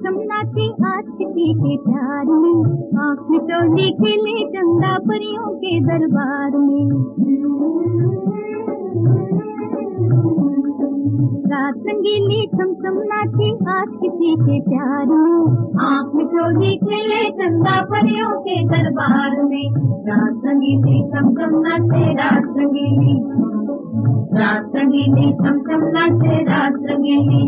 छम नाचे आज किसी के प्यार में, आँख में चोली खेले चंदा परियों के दरबार में। रात रंगीली छम छम नाचे आज किसी के प्यार में, आँख में चोली खेले चंदा परियों के दरबार में। रात रंगीली छम छम नाचे रात रंगीली, रात रंगीली छम छम नाचे रात रंगीली।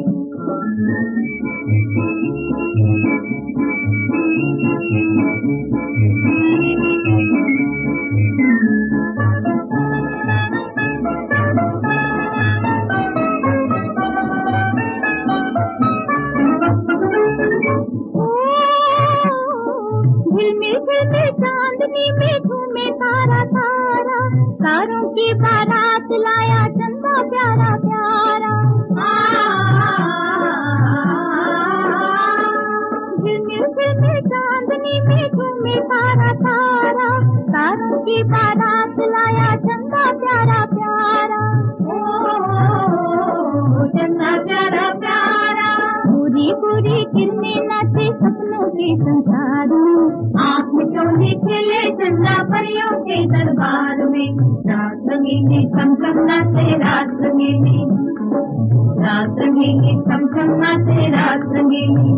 झिलमिल चांदनी में घूमे तारा तारा, तारों की बारात लाया चंदा प्यारा प्यारा। झिलमिल चांदनी में घूमे तारा तारा, तारों की बारात लाया चंदा प्यारा प्यारा। चंदा प्यारा प्यारा, पूरी पूरी किरणें नाचे सपनों के संसार में, आँख में चोली खेले चंदा परियों के दरबार में। रात रंगीली छम छम नाचे रात रंगीली, रात रंगीली छम छम नाचे रात रंगीली।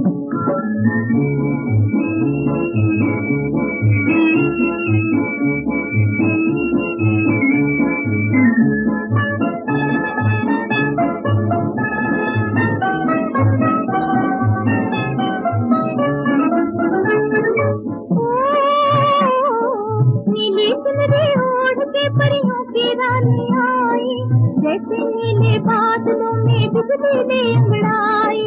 नीली चुनरी ओढ़ के परियों की रानी आई, जैसे नीले बादलों में बिजली अंगड़ाई।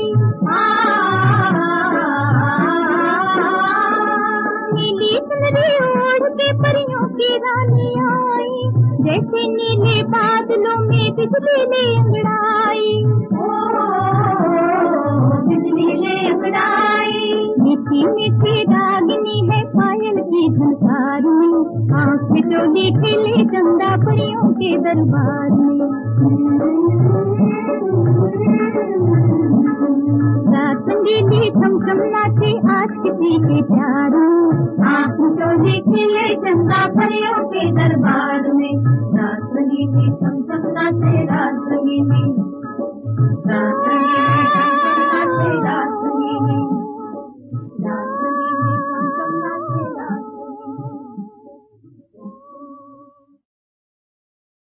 नीली चुनरी ओढ़ के परियों की रानी आई, जैसे नीले बादलों में बिजली अंगड़ाई। बिजली अंगड़ाई, मीठी मीठी रागिनी है पायल की झनकार में, आँख में चोली खेले चंदा परियों के दरबार में। रात रंगीली छम छम नाचे आज किसी के प्यार में, आँख में चोली खेले चंदा परियों के दरबार में। रात रंगीली छम छम नाचे रात रंगीली।